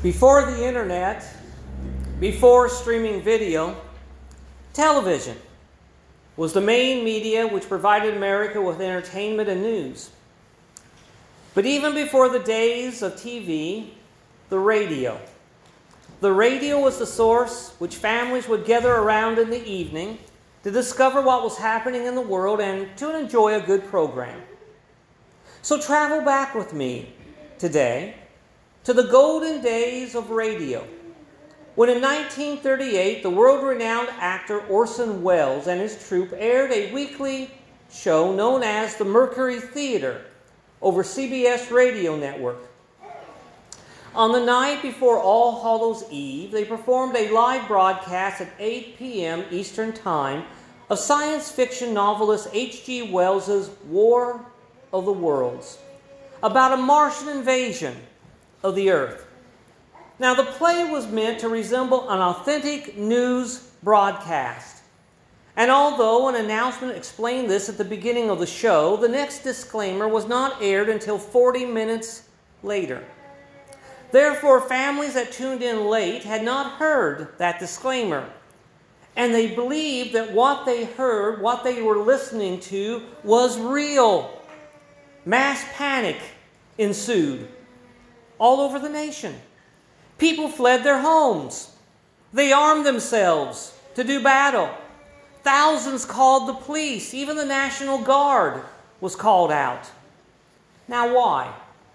Before the internet, before streaming video, television was the main media which provided America with entertainment and news. But even before the days of TV, the radio. The radio was the source which families would gather around in the evening to discover what was happening in the world and to enjoy a good program. So travel back with me today to the golden days of radio, when in 1938 the world-renowned actor Orson Welles and his troupe aired a weekly show known as the Mercury Theater over CBS Radio Network. On the night before All Hallows Eve, they performed a live broadcast at 8 p.m. Eastern Time of science fiction novelist H.G. Wells' War of the Worlds, about a Martian invasion of the Earth. Now, the play was meant to resemble an authentic news broadcast. And although an announcement explained this at the beginning of the show, the next disclaimer was not aired until 40 minutes later. Therefore, families that tuned in late had not heard that disclaimer. And they believed that what they heard, what they were listening to, was real. Mass panic ensued all over the nation. People fled their homes. They armed themselves to do battle. Thousands called the police. Even the National Guard was called out. Now why?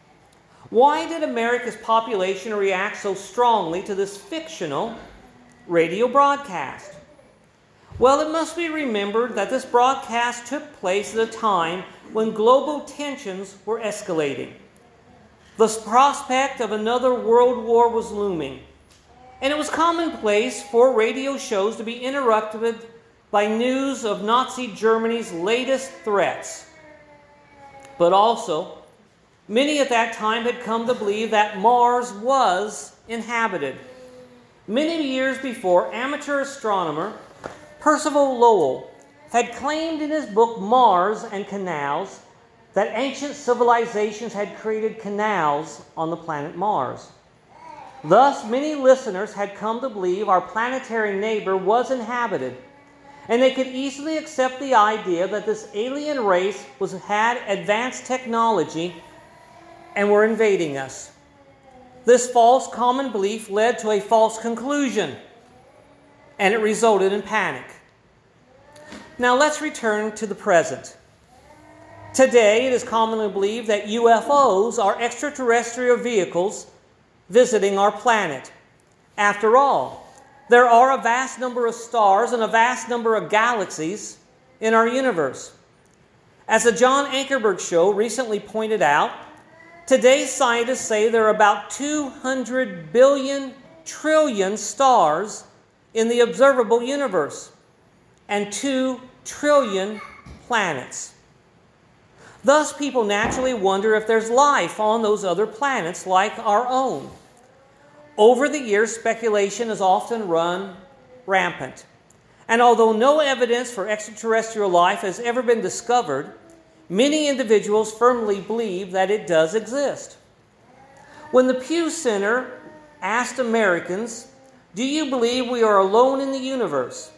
Why did America's population react so strongly to this fictional radio broadcast? Well, it must be remembered that this broadcast took place at a time when global tensions were escalating. The prospect of another world war was looming, and it was commonplace for radio shows to be interrupted by news of Nazi Germany's latest threats. But also, many at that time had come to believe that Mars was inhabited. Many years before, amateur astronomer Percival Lowell had claimed in his book Mars and Canals that ancient civilizations had created canals on the planet Mars. Thus, many listeners had come to believe our planetary neighbor was inhabited, and they could easily accept the idea that this alien race had advanced technology and were invading us. This false common belief led to a false conclusion, and it resulted in panic. Now let's return to the present. Today, it is commonly believed that UFOs are extraterrestrial vehicles visiting our planet. After all, there are a vast number of stars and a vast number of galaxies in our universe. As the John Ankerberg Show recently pointed out, today's scientists say there are about 200 billion trillion stars in the observable universe and 2 trillion planets. Thus, people naturally wonder if there's life on those other planets like our own. Over the years, speculation has often run rampant. And although no evidence for extraterrestrial life has ever been discovered, many individuals firmly believe that it does exist. When the Pew Center asked Americans, "Do you believe we are alone in the universe?"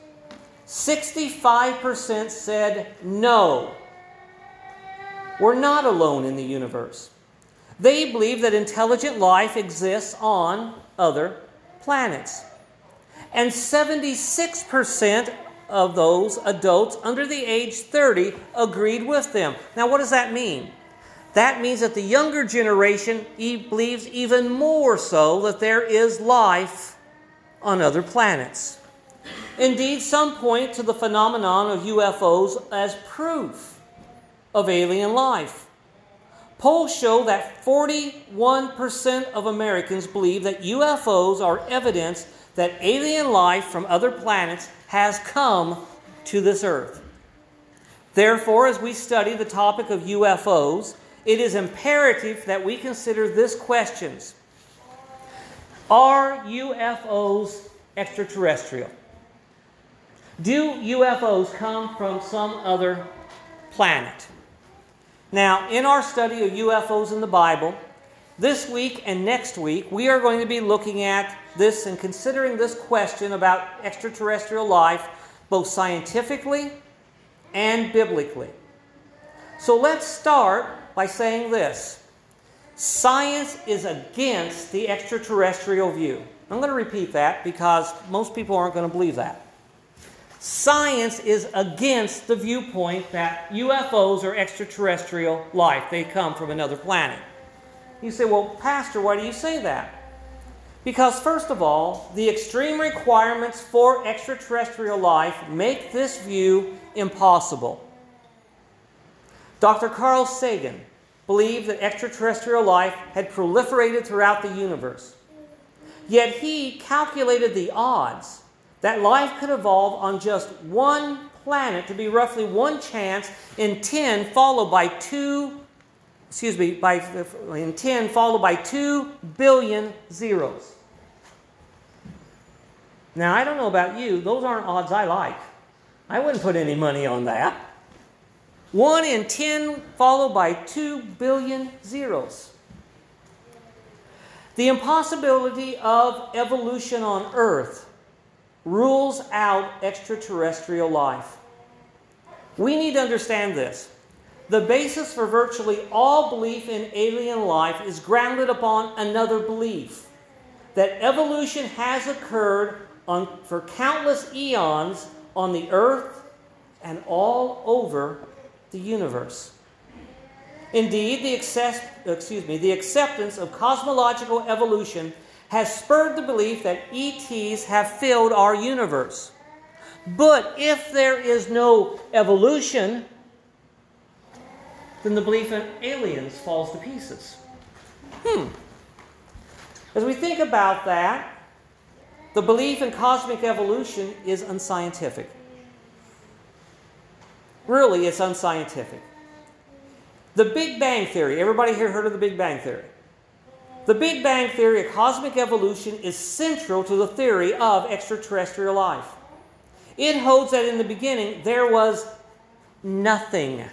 65% said no. We're not alone in the universe. They believe that intelligent life exists on other planets. And 76% of those adults under the age 30 agreed with them. Now, what does that mean? That means that the younger generation believes even more so that there is life on other planets. Indeed, some point to the phenomenon of UFOs as proof of alien life. Polls show that 41% of Americans believe that UFOs are evidence that alien life from other planets has come to this earth. Therefore, as we study the topic of UFOs, it is imperative that we consider this questions. Are UFOs extraterrestrial? Do UFOs come from some other planet? Now, in our study of UFOs in the Bible, this week and next week, we are going to be looking at this and considering this question about extraterrestrial life, both scientifically and biblically. So let's start by saying this. Science is against the extraterrestrial view. I'm going to repeat that because most people aren't going to believe that. Science is against the viewpoint that UFOs are extraterrestrial life. They come from another planet. You say, well, Pastor, why do you say that? Because, first of all, the extreme requirements for extraterrestrial life make this view impossible. Dr. Carl Sagan believed that extraterrestrial life had proliferated throughout the universe. Yet he calculated the odds that life could evolve on just one planet to be roughly one chance in 10 followed by 2 billion zeros. Now, I don't know about you, those aren't odds I like. I wouldn't put any money on that. 1 in 10 followed by 2 billion zeros. The impossibility of evolution on Earth rules out extraterrestrial life. We need to understand this. The basis for virtually all belief in alien life is grounded upon another belief, that evolution has occurred for countless eons on the Earth and all over the universe. Indeed, the acceptance of cosmological evolution has spurred the belief that ETs have filled our universe. But if there is no evolution, then the belief in aliens falls to pieces. As we think about that, the belief in cosmic evolution is unscientific. Really, it's unscientific. The Big Bang Theory. Everybody here heard of the Big Bang Theory? The Big Bang Theory of cosmic evolution is central to the theory of extraterrestrial life. It holds that in the beginning there was nothing.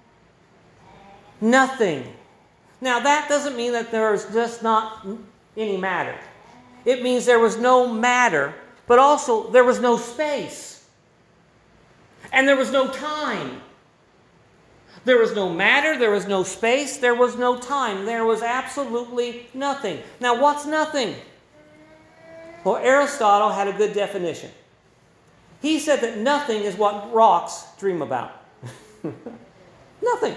Nothing. Now that doesn't mean that there is just not any matter. It means there was no matter, but also there was no space. And there was no time. There was no matter, there was no space, there was no time. There was absolutely nothing. Now, what's nothing? Well, Aristotle had a good definition. He said that nothing is what rocks dream about. Nothing.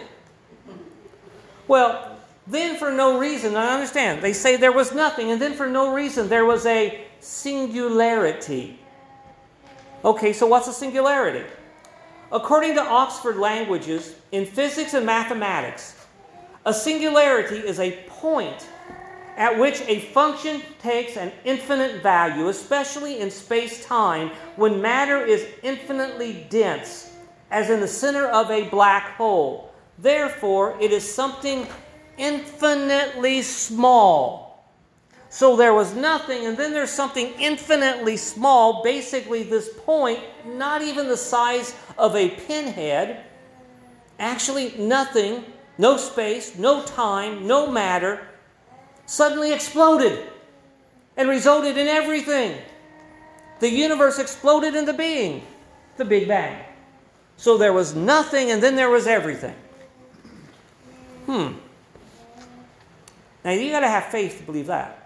Well, then for no reason, I understand, they say there was nothing, and then for no reason there was a singularity. Okay, so what's a singularity? According to Oxford Languages, in physics and mathematics, a singularity is a point at which a function takes an infinite value, especially in space-time, when matter is infinitely dense, as in the center of a black hole. Therefore, it is something infinitely small. So there was nothing, and then there's something infinitely small, basically this point, not even the size of a pinhead, actually nothing, no space, no time, no matter, suddenly exploded and resulted in everything. The universe exploded into being, the Big Bang. So there was nothing, and then there was everything. Now you got to have faith to believe that.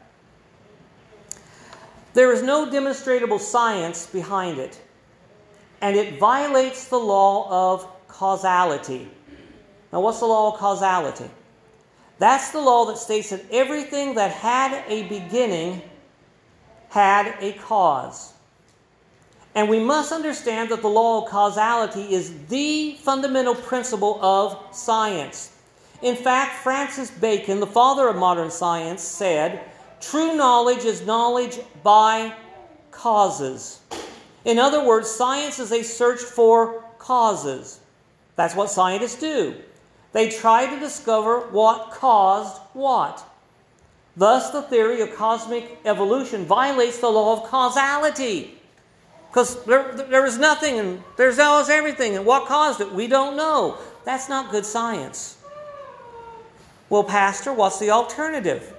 There is no demonstrable science behind it, and it violates the law of causality. Now, what's the law of causality? That's the law that states that everything that had a beginning had a cause. And we must understand that the law of causality is the fundamental principle of science. In fact, Francis Bacon, the father of modern science, said, "True knowledge is knowledge by causes." In other words, science is a search for causes. That's what scientists do. They try to discover what caused what. Thus, the theory of cosmic evolution violates the law of causality. Because there is nothing and there's always everything. And what caused it? We don't know. That's not good science. Well, Pastor, what's the alternative?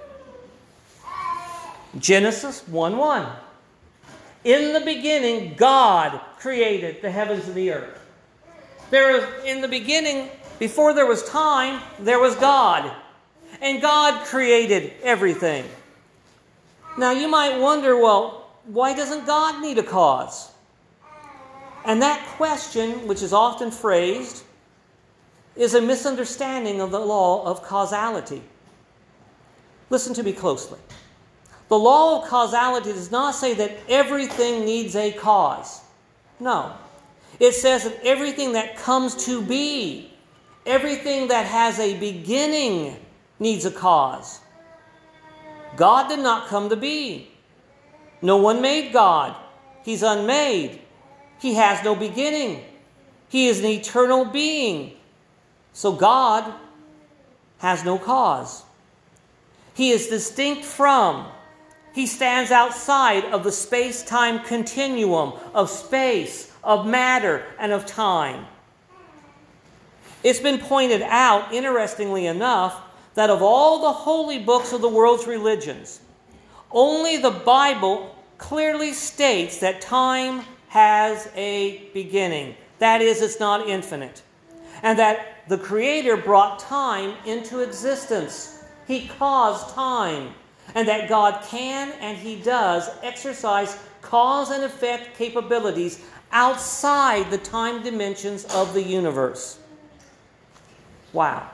Genesis 1:1. In the beginning, God created the heavens and the earth. In the beginning, before there was time, there was God. And God created everything. Now you might wonder, well, why doesn't God need a cause? And that question, which is often phrased, is a misunderstanding of the law of causality. Listen to me closely. The law of causality does not say that everything needs a cause. No. It says that everything that comes to be, everything that has a beginning, needs a cause. God did not come to be. No one made God. He's unmade. He has no beginning. He is an eternal being. So God has no cause. He is distinct from, he stands outside of the space-time continuum of space, of matter, and of time. It's been pointed out, interestingly enough, that of all the holy books of the world's religions, only the Bible clearly states that time has a beginning. That is, it's not infinite. And that the Creator brought time into existence. He caused time. And that God can, and He does, exercise cause and effect capabilities outside the time dimensions of the universe. Wow.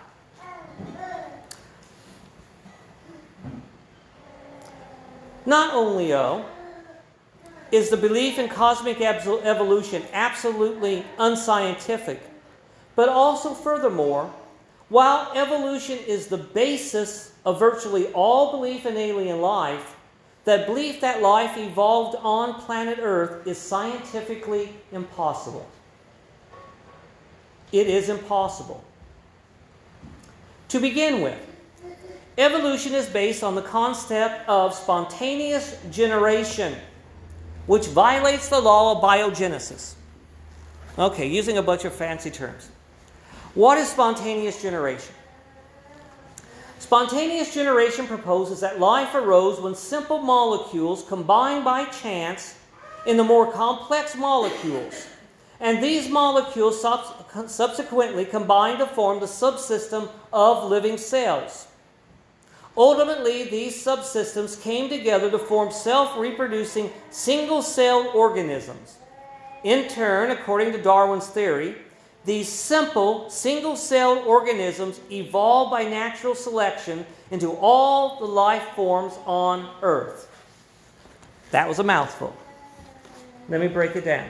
Not only, is the belief in cosmic evolution absolutely unscientific, but also furthermore, while evolution is the basis of virtually all belief in alien life, that belief that life evolved on planet Earth is scientifically impossible. It is impossible. To begin with, evolution is based on the concept of spontaneous generation, which violates the law of biogenesis. Okay, using a bunch of fancy terms. What is spontaneous generation? Spontaneous generation proposes that life arose when simple molecules combined by chance in the more complex molecules, and these molecules subsequently combined to form the subsystem of living cells. Ultimately, these subsystems came together to form self-reproducing single-celled organisms. In turn, according to Darwin's theory, these simple single-celled organisms evolved by natural selection into all the life forms on Earth. That was a mouthful. Let me break it down.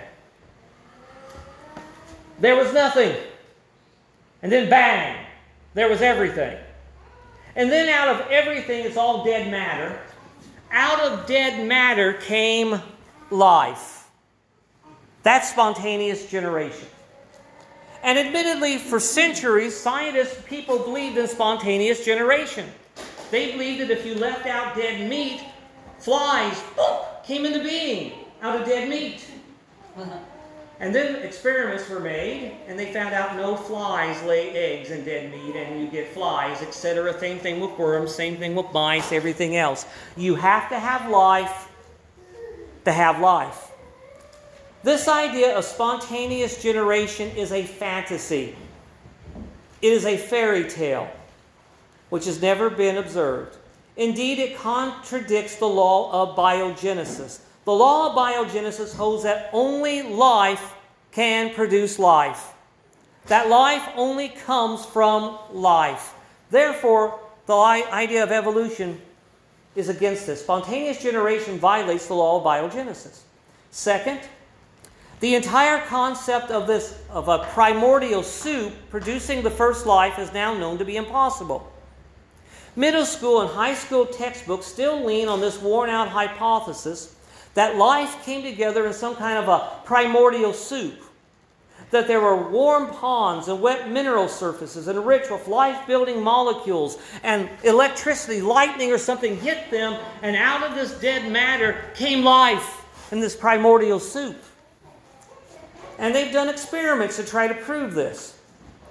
There was nothing. And then bang, there was everything. And then out of everything, it's all dead matter. Out of dead matter came life. That's spontaneous generation. And admittedly, for centuries, scientists, people believed in spontaneous generation. They believed that if you left out dead meat, flies came into being out of dead meat. And then experiments were made, and they found out no flies lay eggs in dead meat, and you get flies, etc. Same thing with worms, same thing with mice, everything else. You have to have life to have life. This idea of spontaneous generation is a fantasy. It is a fairy tale, which has never been observed. Indeed, it contradicts the law of biogenesis. The law of biogenesis holds that only life can produce life. That life only comes from life. Therefore, the idea of evolution is against this. Spontaneous generation violates the law of biogenesis. Second, the entire concept of a primordial soup producing the first life is now known to be impossible. Middle school and high school textbooks still lean on this worn-out hypothesis that life came together in some kind of a primordial soup, that there were warm ponds and wet mineral surfaces and rich with life-building molecules, and electricity, lightning or something hit them, and out of this dead matter came life in this primordial soup. And they've done experiments to try to prove this.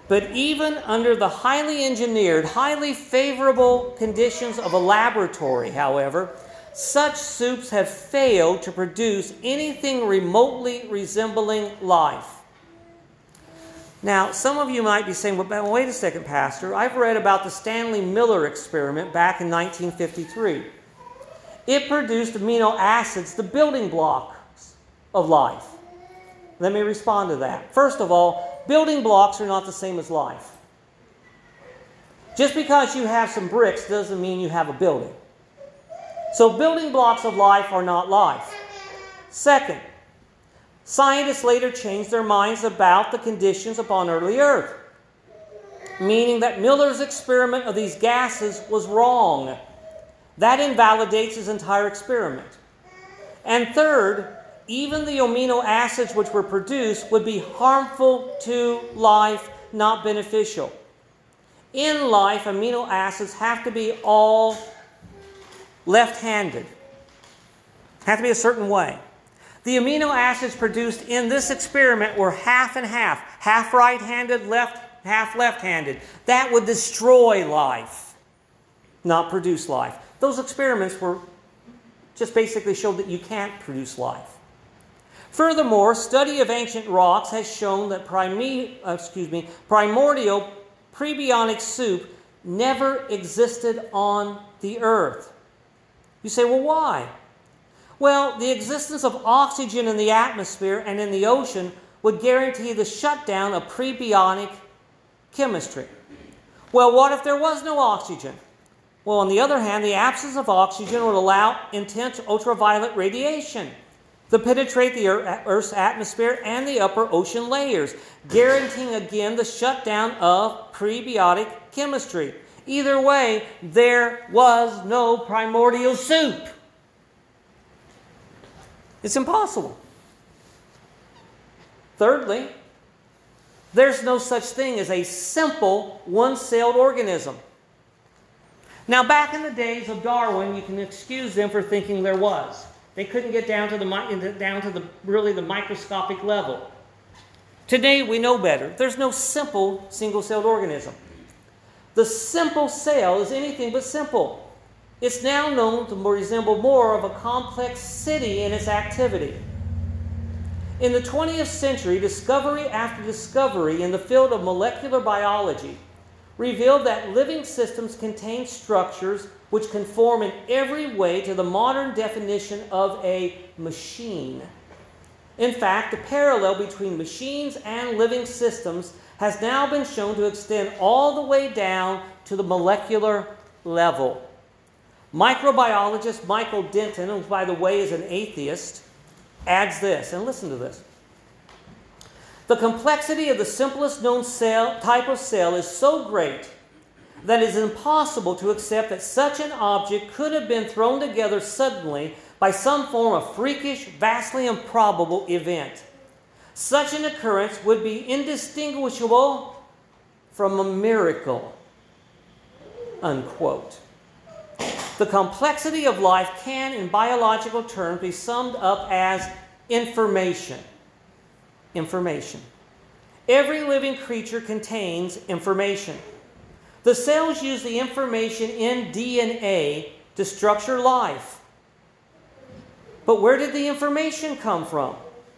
But even under the highly engineered, highly favorable conditions of a laboratory, however, such soups have failed to produce anything remotely resembling life. Now, some of you might be saying, well, wait a second, Pastor. I've read about the Stanley Miller experiment back in 1953. It produced amino acids, the building blocks of life. Let me respond to that. First of all, building blocks are not the same as life. Just because you have some bricks doesn't mean you have a building. So building blocks of life are not life. Second, scientists later changed their minds about the conditions upon early Earth, meaning that Miller's experiment of these gases was wrong. That invalidates his entire experiment. And third, even the amino acids which were produced would be harmful to life, not beneficial. In life, amino acids have to be all left-handed. Have to be a certain way. The amino acids produced in this experiment were half and half. Half right-handed, half left-handed. That would destroy life, not produce life. Those experiments were just basically showed that you can't produce life. Furthermore, study of ancient rocks has shown that primordial prebiotic soup never existed on the earth. You say, well, why? Well, the existence of oxygen in the atmosphere and in the ocean would guarantee the shutdown of prebiotic chemistry. Well, what if there was no oxygen? Well, on the other hand, the absence of oxygen would allow intense ultraviolet radiation to penetrate the Earth's atmosphere and the upper ocean layers, guaranteeing again the shutdown of prebiotic chemistry. Either way, there was no primordial soup. It's impossible. Thirdly, there's no such thing as a simple one-celled organism. Now, back in the days of Darwin, you can excuse them for thinking there was. They couldn't get down to the microscopic level. Today, we know better. There's no simple single-celled organism. The simple cell is anything but simple. It's now known to resemble more of a complex city in its activity. In the 20th century, discovery after discovery in the field of molecular biology revealed that living systems contain structures which conform in every way to the modern definition of a machine. In fact, the parallel between machines and living systems has now been shown to extend all the way down to the molecular level. Microbiologist Michael Denton, who by the way is an atheist, adds this, and listen to this. The complexity of the simplest known type of cell is so great that it is impossible to accept that such an object could have been thrown together suddenly by some form of freakish, vastly improbable event. Such an occurrence would be indistinguishable from a miracle. Unquote. The complexity of life can, in biological terms, be summed up as information. Information. Every living creature contains information. The cells use the information in DNA to structure life. But where did the information come from?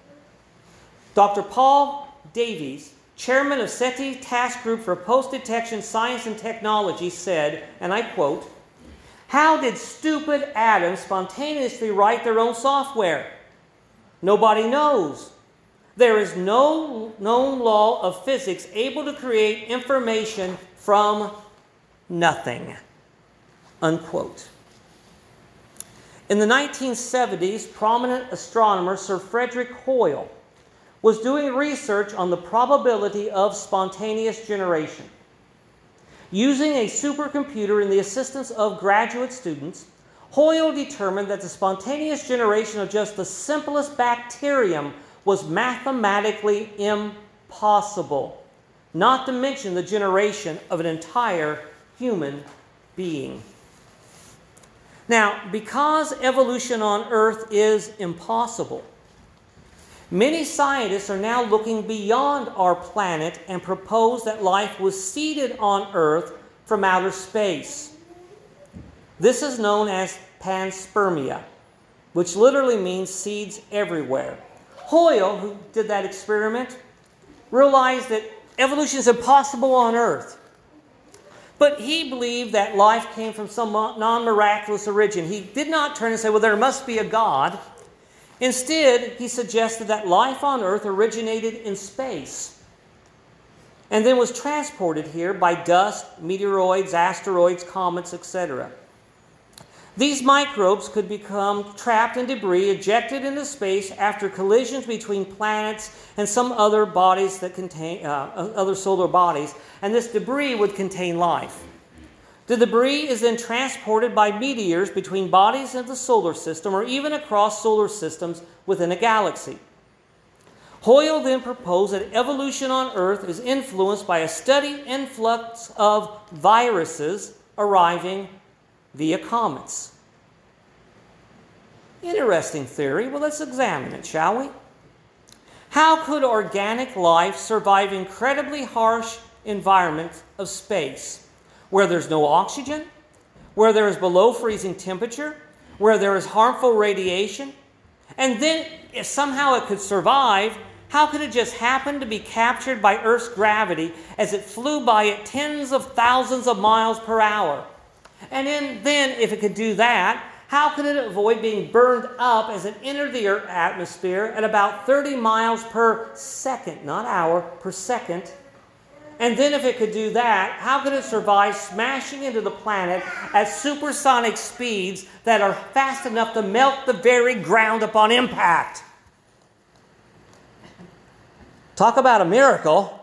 Dr. Paul Davies, chairman of SETI Task Group for Post-Detection Science and Technology, said, and I quote, "How did stupid atoms spontaneously write their own software? Nobody knows. There is no known law of physics able to create information from nothing." Unquote. In the 1970s, prominent astronomer Sir Frederick Hoyle was doing research on the probability of spontaneous generation. Using a supercomputer and the assistance of graduate students, Hoyle determined that the spontaneous generation of just the simplest bacterium was mathematically impossible, not to mention the generation of an entire human being. Now, because evolution on Earth is impossible, Many scientists are now looking beyond our planet and propose that life was seeded on Earth from outer space. This is known as panspermia, which literally means seeds everywhere. Hoyle, who did that experiment, realized that evolution is impossible on Earth. But he believed that life came from some non-miraculous origin. He did not turn and say, well, there must be a God. Instead, he suggested that life on Earth originated in space and then was transported here by dust, meteoroids, asteroids, comets, etc. These microbes could become trapped in debris ejected into space after collisions between planets and some other bodies that contain other solar bodies, and this debris would contain life. The debris is then transported by meteors between bodies of the solar system or even across solar systems within a galaxy. Hoyle then proposed that evolution on Earth is influenced by a steady influx of viruses arriving via comets. Interesting theory. Well, let's examine it, shall we? How could organic life survive incredibly harsh environments of space, where there's no oxygen, where there is below freezing temperature, where there is harmful radiation? And then, if somehow it could survive, how could it just happen to be captured by Earth's gravity as it flew by at tens of thousands of miles per hour? And then, if it could do that, how could it avoid being burned up as it entered the Earth atmosphere at about 30 miles per second, not hour, per second? And then if it could do that, how could it survive smashing into the planet at supersonic speeds that are fast enough to melt the very ground upon impact? Talk about a miracle.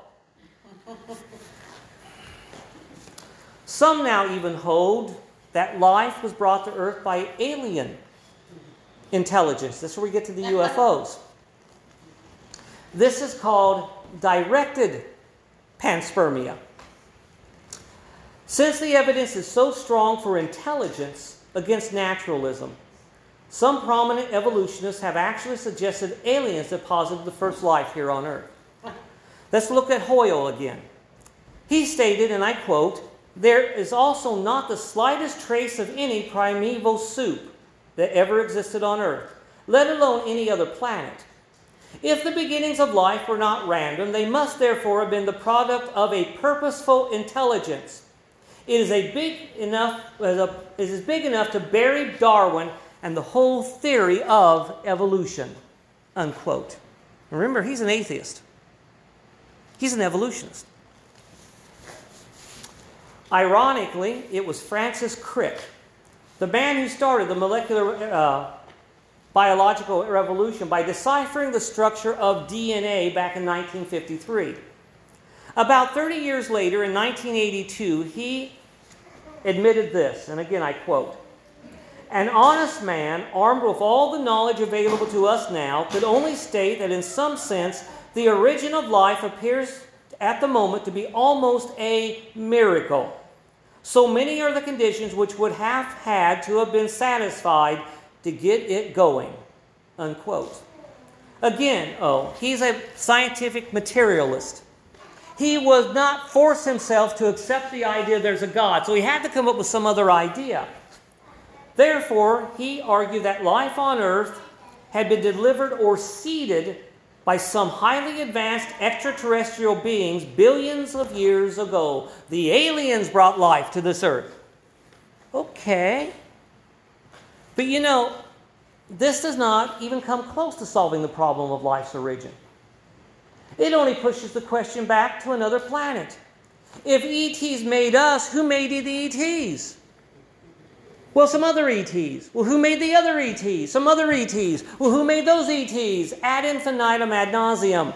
Some now even hold that life was brought to Earth by alien intelligence. This is where we get to the UFOs. This is called directed panspermia. Since the evidence is so strong for intelligence against naturalism, some prominent evolutionists have actually suggested aliens deposited the first life here on Earth. Let's look at Hoyle again. He stated, and I quote, "There is also not the slightest trace of any primeval soup that ever existed on Earth, let alone any other planet. If the beginnings of life were not random, they must therefore have been the product of a purposeful intelligence. It is big enough to bury Darwin and the whole theory of evolution," unquote. Remember, he's an atheist. He's an evolutionist. Ironically, it was Francis Crick, the man who started the molecular biological revolution by deciphering the structure of DNA back in 1953. About 30 years later, in 1982, he admitted this, and again I quote, "An honest man, armed with all the knowledge available to us now, could only state that in some sense the origin of life appears at the moment to be almost a miracle. So many are the conditions which would have had to have been satisfied to get it going," unquote. Again, he's a scientific materialist. He would not force himself to accept the idea there's a God, so he had to come up with some other idea. Therefore, he argued that life on Earth had been delivered or seeded by some highly advanced extraterrestrial beings billions of years ago. The aliens brought life to this Earth. Okay. But this does not even come close to solving the problem of life's origin. It only pushes the question back to another planet. If ETs made us, who made the ETs? Well, some other ETs. Well, who made the other ETs? Some other ETs. Well, who made those ETs? Ad infinitum, ad nauseum.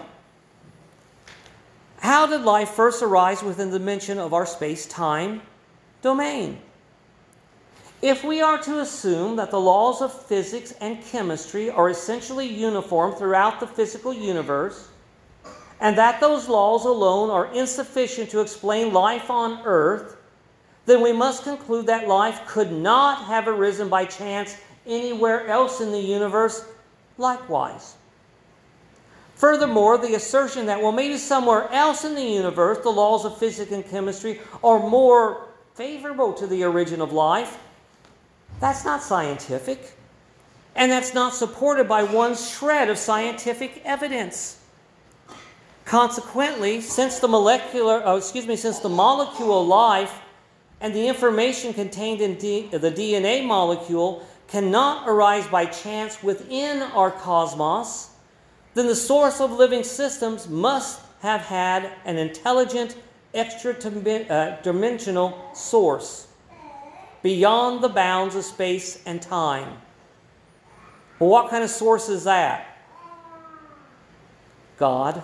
How did life first arise within the dimension of our space-time domain? If we are to assume that the laws of physics and chemistry are essentially uniform throughout the physical universe, and that those laws alone are insufficient to explain life on Earth, then we must conclude that life could not have arisen by chance anywhere else in the universe likewise. Furthermore, the assertion that, well, maybe somewhere else in the universe, the laws of physics and chemistry are more favorable to the origin of life, that's not scientific. And that's not supported by one shred of scientific evidence. Consequently, since the molecule life and the information contained in the DNA molecule cannot arise by chance within our cosmos, then the source of living systems must have had an intelligent, extra-dimensional source beyond the bounds of space and time. Well, what kind of source is that? God.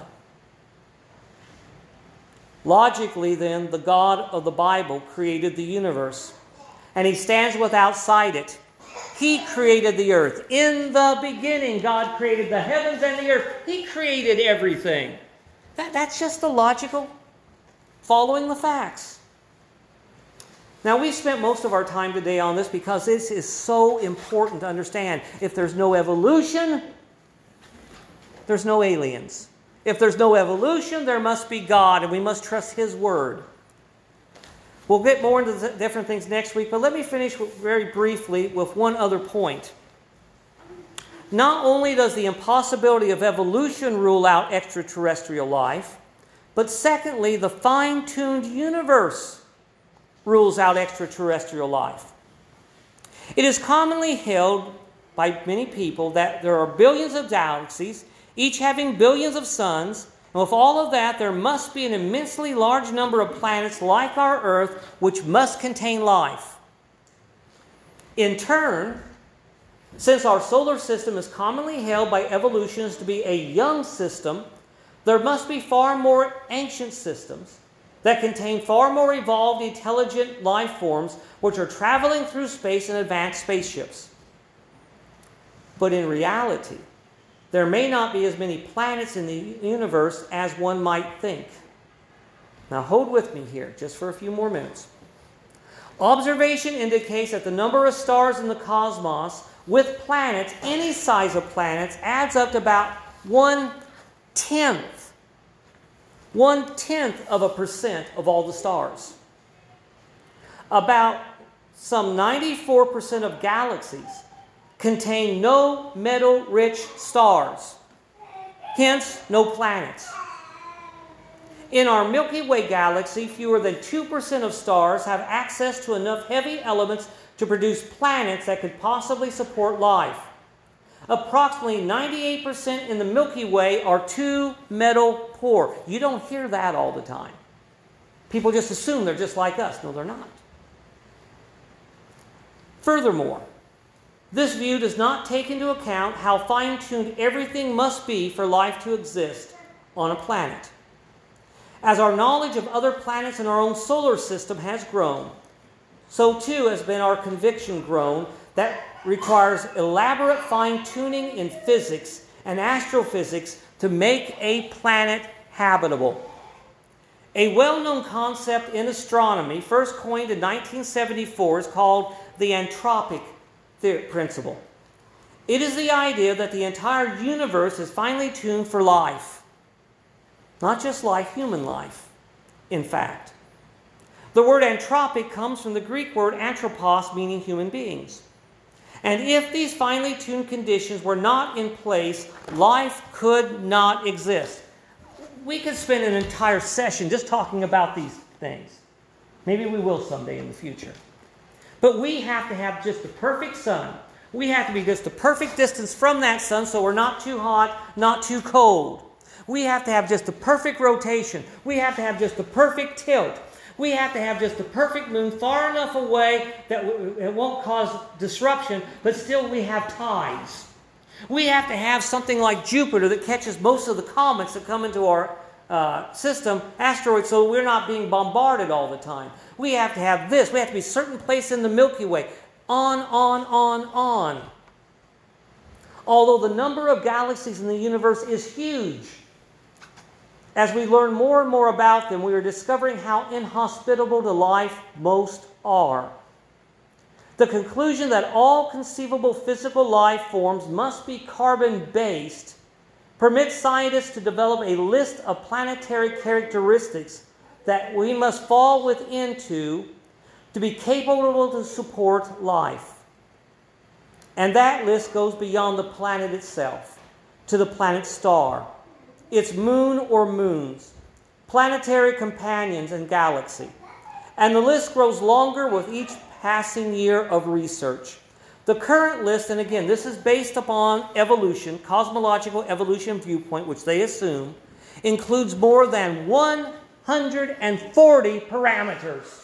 Logically, then, the God of the Bible created the universe, and He stands outside it. He created the earth. In the beginning, God created the heavens and the earth. He created everything. That's just the logical following the facts. Now, we've spent most of our time today on this because this is so important to understand. If there's no evolution, there's no aliens. If there's no evolution, there must be God, and we must trust His Word. We'll get more into the different things next week, but let me finish very briefly with one other point. Not only does the impossibility of evolution rule out extraterrestrial life, but secondly, the fine-tuned universe rules out extraterrestrial life. It is commonly held by many people that there are billions of galaxies, each having billions of suns, and with all of that, there must be an immensely large number of planets like our Earth, which must contain life. In turn, since our solar system is commonly held by evolutionists to be a young system, there must be far more ancient systems that contain far more evolved, intelligent life forms which are traveling through space in advanced spaceships. But in reality, there may not be as many planets in the universe as one might think. Now hold with me here just for a few more minutes. Observation indicates that the number of stars in the cosmos with planets, any size of planets, adds up to about 1/10% of all the stars. About some 94% of galaxies contain no metal-rich stars, hence no planets. In our Milky Way galaxy, fewer than 2% of stars have access to enough heavy elements to produce planets that could possibly support life. Approximately 98% in the Milky Way are too metal poor. You don't hear that all the time. People just assume they're just like us. No, they're not. Furthermore, this view does not take into account how fine-tuned everything must be for life to exist on a planet. As our knowledge of other planets in our own solar system has grown, so too has been our conviction grown that requires elaborate fine-tuning in physics and astrophysics to make a planet habitable. A well-known concept in astronomy, first coined in 1974, is called the anthropic principle. It is the idea that the entire universe is finely tuned for life. Not just life, human life, in fact. The word anthropic comes from the Greek word anthropos, meaning human beings. And if these finely tuned conditions were not in place, life could not exist. We could spend an entire session just talking about these things. Maybe we will someday in the future. But we have to have just the perfect sun. We have to be just the perfect distance from that sun so we're not too hot, not too cold. We have to have just the perfect rotation. We have to have just the perfect tilt. We have to have just the perfect moon far enough away that it won't cause disruption, but still we have tides. We have to have something like Jupiter that catches most of the comets that come into our system, asteroids, so we're not being bombarded all the time. We have to have this. We have to be a certain place in the Milky Way. On. Although the number of galaxies in the universe is huge, as we learn more and more about them, we are discovering how inhospitable to life most are. The conclusion that all conceivable physical life forms must be carbon-based permits scientists to develop a list of planetary characteristics that we must fall within to be capable to support life. And that list goes beyond the planet itself, to the planet star, its moon or moons, planetary companions, and galaxy. And the list grows longer with each passing year of research. The current list, and again, this is based upon evolution, cosmological evolution viewpoint, which they assume, includes more than 140 parameters.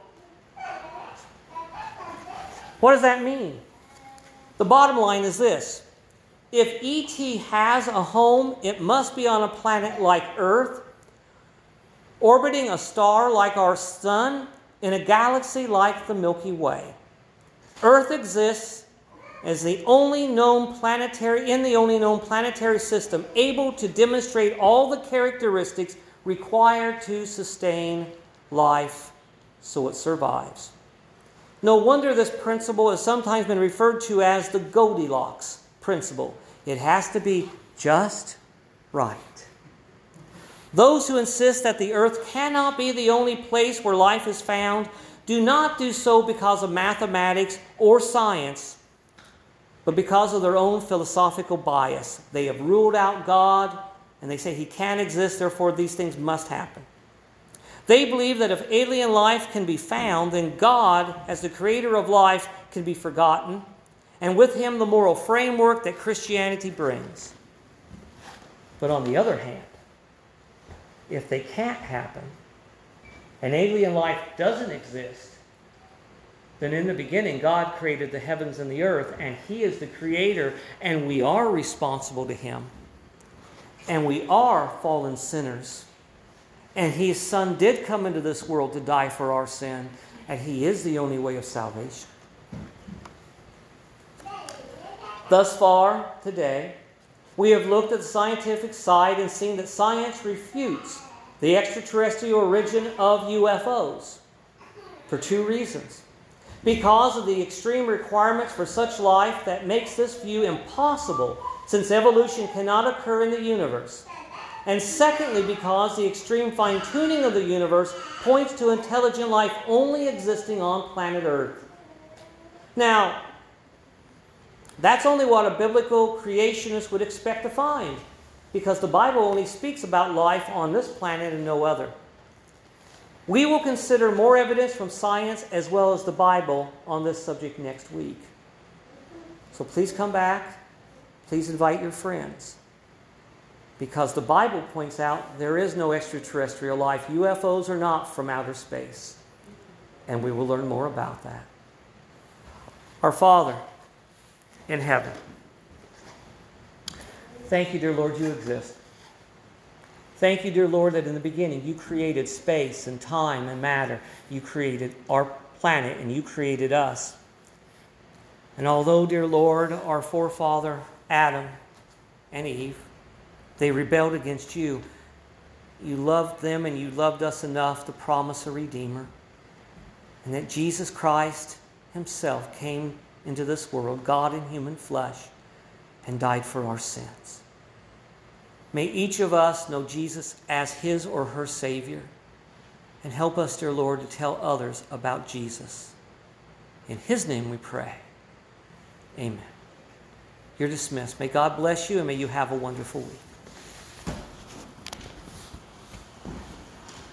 What does that mean? The bottom line is this. If ET has a home, it must be on a planet like Earth, orbiting a star like our sun, in a galaxy like the Milky Way. Earth exists as the only known planetary system able to demonstrate all the characteristics required to sustain life so it survives. No wonder this principle has sometimes been referred to as the Goldilocks principle. It has to be just right. Those who insist that the earth cannot be the only place where life is found do not do so because of mathematics or science, but because of their own philosophical bias. They have ruled out God, and they say He can't exist, therefore these things must happen. They believe that if alien life can be found, then God, as the creator of life, can be forgotten, and with Him the moral framework that Christianity brings. But on the other hand, if they can't happen, and alien life doesn't exist, then in the beginning God created the heavens and the earth, and He is the creator, and we are responsible to Him. And we are fallen sinners. And His Son did come into this world to die for our sin, and He is the only way of salvation. Thus far, today, we have looked at the scientific side and seen that science refutes the extraterrestrial origin of UFOs for two reasons. Because of the extreme requirements for such life that makes this view impossible, since evolution cannot occur in the universe. And secondly, because the extreme fine-tuning of the universe points to intelligent life only existing on planet Earth. Now, that's only what a biblical creationist would expect to find, because the Bible only speaks about life on this planet and no other. We will consider more evidence from science as well as the Bible on this subject next week. So please come back. Please invite your friends. Because the Bible points out there is no extraterrestrial life. UFOs are not from outer space. And we will learn more about that. Our Father in heaven, thank you, dear Lord, you exist. Thank you, dear Lord, that in the beginning you created space and time and matter. You created our planet and you created us. And although, dear Lord, our forefather Adam and Eve, they rebelled against you, you loved them and you loved us enough to promise a Redeemer. And that Jesus Christ Himself came into this world, God in human flesh, and died for our sins. May each of us know Jesus as his or her Savior, and help us, dear Lord, to tell others about Jesus. In His name we pray. Amen. You're dismissed. May God bless you, and may you have a wonderful week.